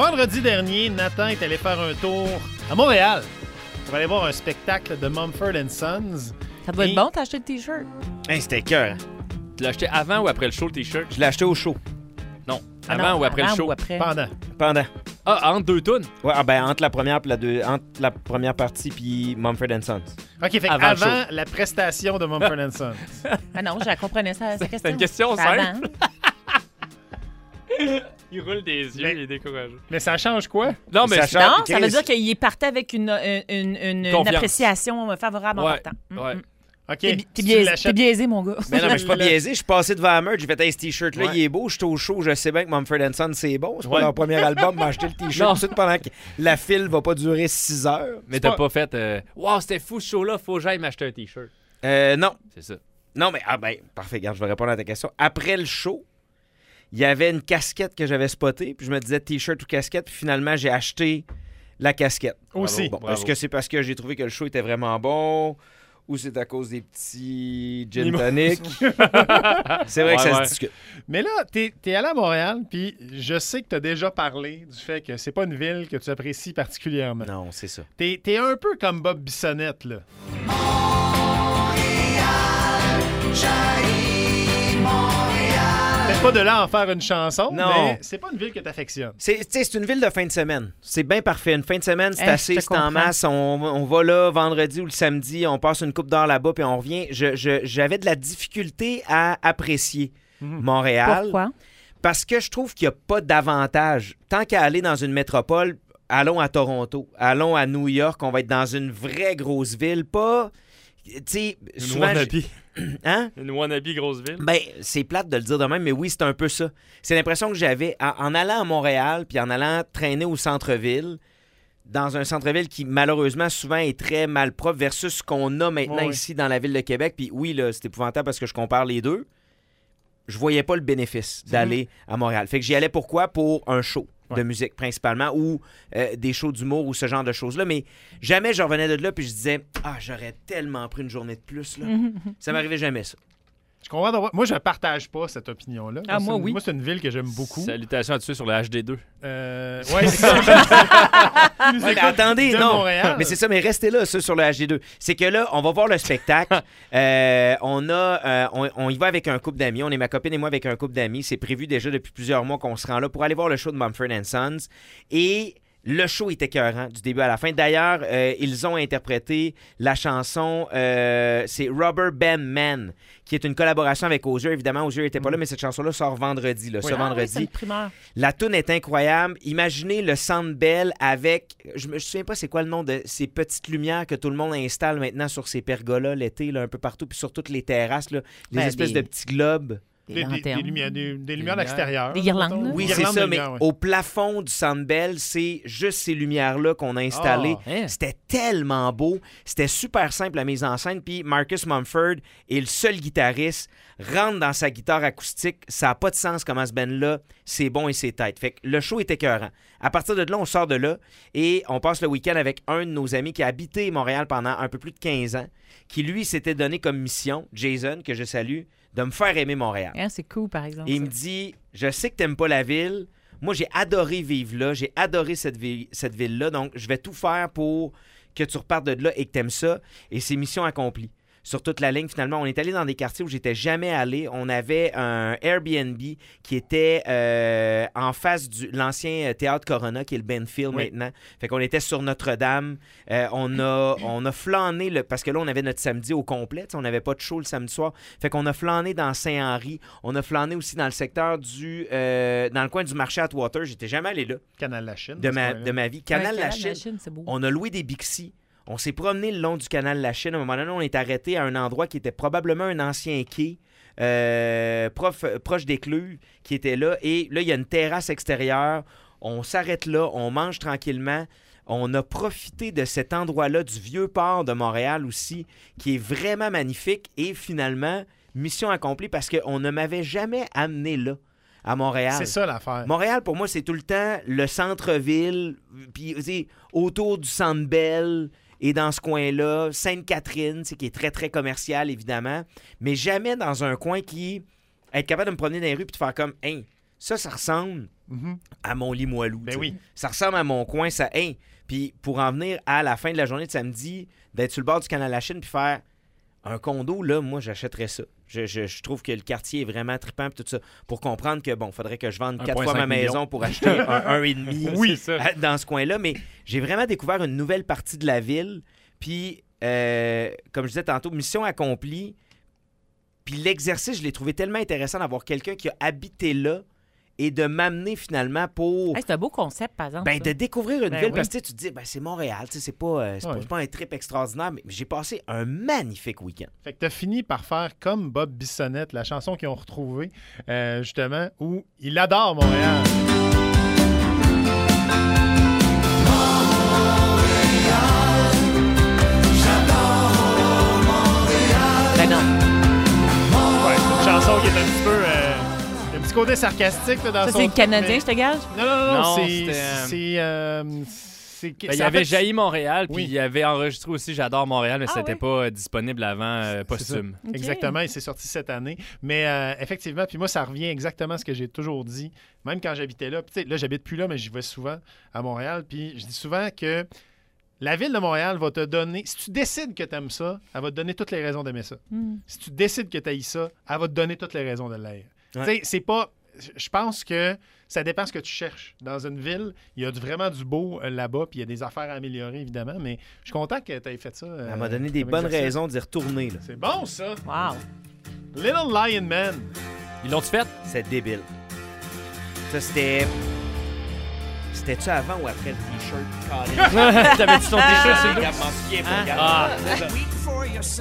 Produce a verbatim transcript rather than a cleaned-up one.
Vendredi dernier, Nathan est allé faire un tour à Montréal pour aller voir un spectacle de Mumford and Sons. Ça doit Et... être bon, t'as acheté le T-shirt. Hey, c'était cœur. Tu l'as acheté avant ou après le show, le T-shirt? Je l'ai acheté au show. Non. Ah Avant non, ou après avant le show? Ou après. Pendant. Pendant. Ah, entre deux tunes? Ouais, ah ben, entre la première puis la deux, entre la première partie puis Mumford and Sons. OK, fait Avant avant, le avant la prestation de Mumford and Sons. Ah non, je la comprenais, ça, sa question. C'est une question C'est simple. avant. Il roule des yeux, Mais- il est découragé. Mais ça change quoi? Non, mais Ça c'est- change. Non, ça veut dire qu'il est parti avec une, une, une, une- une Confiance. appréciation favorable en Ouais, partant. Mm, ouais. mm. OK. T'es, bi- t'es si tu biaisé, l'achètes- t'es biaisé, mon gars. Mais non, mais je suis pas Le- biaisé. Je suis passé devant la merch, j'ai fait hey, ce t-shirt-là, Ouais. il est beau. J'étais au show, je sais bien que Mumford and Sons, c'est bon. C'est Ouais. pas leur premier album, m'a acheté le t-shirt. Non. Tout de suite, pendant que la file va pas durer six heures. mais c'est t'as pas- pas fait euh, wow, c'était fou ce show-là, faut que j'aille m'acheter un T-shirt. Euh, non. C'est ça. Non, mais, ah ben, parfait, regarde, je vais répondre à ta question. Après le show, il y avait une casquette que j'avais spotée, puis je me disais t-shirt ou casquette, puis finalement, j'ai acheté la casquette. Aussi. Bon, Bravo. est-ce que c'est parce que j'ai trouvé que le show était vraiment bon ou c'est à cause des petits gin tonic? C'est vrai que Ouais, ça ouais. se discute. Mais là, t'es, t'es allé à Montréal, puis je sais que t'as déjà parlé du fait que c'est pas une ville que tu apprécies particulièrement. Non, c'est ça. T'es, t'es un peu comme Bob Bissonnette, là. C'est pas de là à en faire une chanson, Non. mais c'est pas une ville que t'affectionnes. C'est, tu sais, c'est une ville de fin de semaine. C'est bien parfait. Une fin de semaine, c'est Hein, assez, je te c'est en comprends. masse. On, on va là vendredi ou le samedi, on passe une coupe d'heure là-bas, puis on revient. Je, je- j'avais de la difficulté à apprécier Montréal. Pourquoi? Parce que je trouve qu'il n'y a pas d'avantage. Tant qu'à aller dans une métropole, allons à Toronto, allons à New York, on va être dans une vraie grosse ville, pas... Tu sais, Une souvent... wannabe. je- Hein? Une wannabe grosse ville. Ben, c'est plate de le dire de même, mais oui, c'est un peu ça. C'est l'impression que j'avais en, en allant à Montréal, puis en allant traîner au centre-ville, dans un centre-ville qui, malheureusement, souvent est très malpropre versus ce qu'on a maintenant Ouais, ouais. ici dans la ville de Québec. Puis oui, là, c'est épouvantable parce que je compare les deux. Je voyais pas le bénéfice d'aller à Montréal. Fait que j'y allais pourquoi? Pour un show de Ouais. musique principalement ou euh, des shows d'humour ou ce genre de choses-là. Mais jamais je revenais de là puis je disais « Ah, j'aurais tellement pris une journée de plus. » là. Ça m'arrivait jamais, ça. Je comprends. d'avoir- Moi, je partage pas cette opinion-là. Ah, c'est moi, une- oui. Moi, c'est une ville que j'aime beaucoup. Salutations à tous ceux sur le H D deux. Euh, ouais, c'est ça. Ils nous Ouais, mais écoutent attendez, de non. Montréal. Mais c'est ça, mais restez là, ça, sur le H D deux. C'est que là, on va voir le spectacle. Euh, on a, euh, on, on y va avec un couple d'amis. On est ma copine et moi avec un couple d'amis. C'est prévu déjà depuis plusieurs mois qu'on se rend là pour aller voir le show de Mumford and Sons. Et le show était écœurant du début à la fin. D'ailleurs, euh, ils ont interprété la chanson, euh, c'est Rubber Band Man, qui est une collaboration avec Hozier. Évidemment, Hozier n'était pas là, mais cette chanson-là sort vendredi, là, ce Oui. Ah oui, vendredi. c'est une primeur. La toune est incroyable. Imaginez le Centre Bell avec... Je me je me souviens pas c'est quoi le nom de ces petites lumières que tout le monde installe maintenant sur ces pergolas l'été, là, un peu partout, puis sur toutes les terrasses, là, les Ben, espèces des- de petits globes. Des Des, des- des lanternes. lumières, des, des lumières lumières. d'extérieur. Des guirlandes, là. Oui, Des c'est guirlandes ça, de mais lumière, ouais. au plafond du Centre Bell, c'est juste ces lumières-là qu'on a installées. Ah, hein? C'était tellement beau. C'était super simple la mise en scène. Puis Marcus Mumford est le seul guitariste, rentre dans sa guitare acoustique. Ça n'a pas de sens comment ce band-là, c'est bon et c'est tête. Fait que le show est écœurant. À partir de là, on sort de là et on passe le week-end avec un de nos amis qui a habité Montréal pendant un peu plus de quinze ans, qui lui s'était donné comme mission, Jason, que je salue, de me faire aimer Montréal. Hein, c'est cool, par exemple. Et il ça. me dit, je sais que t'aimes pas la ville. Moi, j'ai adoré vivre là. J'ai adoré cette, ville, cette ville-là. Donc, je vais tout faire pour que tu repartes de là et que t'aimes ça. Et c'est mission accomplie. Sur toute la ligne, finalement, on est allé dans des quartiers où j'étais jamais allé. On avait un Airbnb qui était euh, en face de l'ancien théâtre Corona, qui est le Benfield Oui. maintenant. Fait qu'on était sur Notre-Dame. Euh, on, a, on a flâné, le, parce que là, on avait notre samedi au complet. Tu sais, on n'avait pas de show le samedi soir. Fait qu'on a flâné dans Saint-Henri. On a flâné aussi dans le secteur du... euh, dans le coin du marché Atwater. J'étais jamais allé là, Canal La Chine. de ce ma, coin-là. de ma vie. Ouais, Canal La Canal Chine. c'est beau. On a loué des Bixi. On s'est promené le long du canal La Chine. À un moment donné, on est arrêté à un endroit qui était probablement un ancien quai, euh, prof- proche d'Écluse, qui était là. Et là, il y a une terrasse extérieure. On s'arrête là, on mange tranquillement. On a profité de cet endroit-là, du vieux port de Montréal aussi, qui est vraiment magnifique. Et finalement, mission accomplie parce qu'on ne m'avait jamais amené là, à Montréal. C'est ça l'affaire. Montréal, pour moi, c'est tout le temps le centre-ville, puis tu sais, autour du Centre Bell et dans ce coin-là, Sainte-Catherine, qui est très, très commercial, évidemment, mais jamais dans un coin qui... Être capable de me promener dans les rues puis de faire comme, hey, ça, ça ressemble Mhm. à mon lit moelleux. Ben t'sais. oui. Ça ressemble à mon coin, ça. Hey, puis pour en venir à la fin de la journée de samedi, d'être sur le bord du canal Lachine puis faire un condo, là, moi, j'achèterais ça. Je, je, je trouve que le quartier est vraiment trippant puis tout ça. Pour comprendre que, bon, faudrait que je vende quatre fois ma maison millions. pour acheter un, un et demi Oui, c'est ça. à- dans ce coin-là. Mais j'ai vraiment découvert une nouvelle partie de la ville. Puis, euh, comme je disais tantôt, mission accomplie. Puis l'exercice, je l'ai trouvé tellement intéressant d'avoir quelqu'un qui a habité là et de m'amener finalement pour... Hey, c'est un beau concept, par exemple. Ben, ça. de découvrir une Ben ville, oui. parce que tu sais, tu te dis, ben, c'est Montréal, tu sais, c'est pas, euh, c'est pas- Ouais. c'est pas un trip extraordinaire, mais j'ai passé un magnifique week-end. Fait que t'as fini par faire comme Bob Bissonnette, la chanson qu'ils ont retrouvée, euh, justement, où il adore Montréal. Ben non. Ouais, c'est une chanson qui est un petit peu... euh, il y a un petit côté sarcastique là, dans Ça, son c'est le truc, Canadien, mais- je te gage? Non, non, non, Non, c'est... c'était, euh, C'est... euh, c'est- Ben, c'est- il en avait fait, jailli Montréal, puis Oui. il avait enregistré aussi J'adore Montréal, mais Ah c'était ouais? pas euh, disponible avant euh, posthume. Ok. Exactement, il s'est sorti cette année. Mais euh, effectivement, puis moi, ça revient exactement à ce que j'ai toujours dit, même quand j'habitais là. Puis, tu sais, là, j'habite plus là, mais j'y vais souvent à Montréal. Puis je dis souvent que la ville de Montréal va te donner, si tu décides que tu aimes ça, elle va te donner toutes les raisons d'aimer ça. Hmm. Si tu décides que tu haïs ça, elle va te donner toutes les raisons de l'haïr. Ouais. Tu sais, c'est pas... Je pense que ça dépend ce que tu cherches. Dans une ville, il y a du- vraiment du beau euh, là-bas, puis il y a des affaires à améliorer, évidemment, mais je suis content que tu aies fait ça. euh, Elle m'a donné des comme bonnes exercice. raisons d'y retourner, là. C'est bon, ça! Wow. Little Lion Man. Ils l'ont-tu fait? C'est débile. Ça, c'était... C'était-tu avant ou après le T-shirt? Colin? T'avais-tu ton t-shirt sur le Regarde, m'en souviens pas, Ah. regarde. Ah! Week for yourself.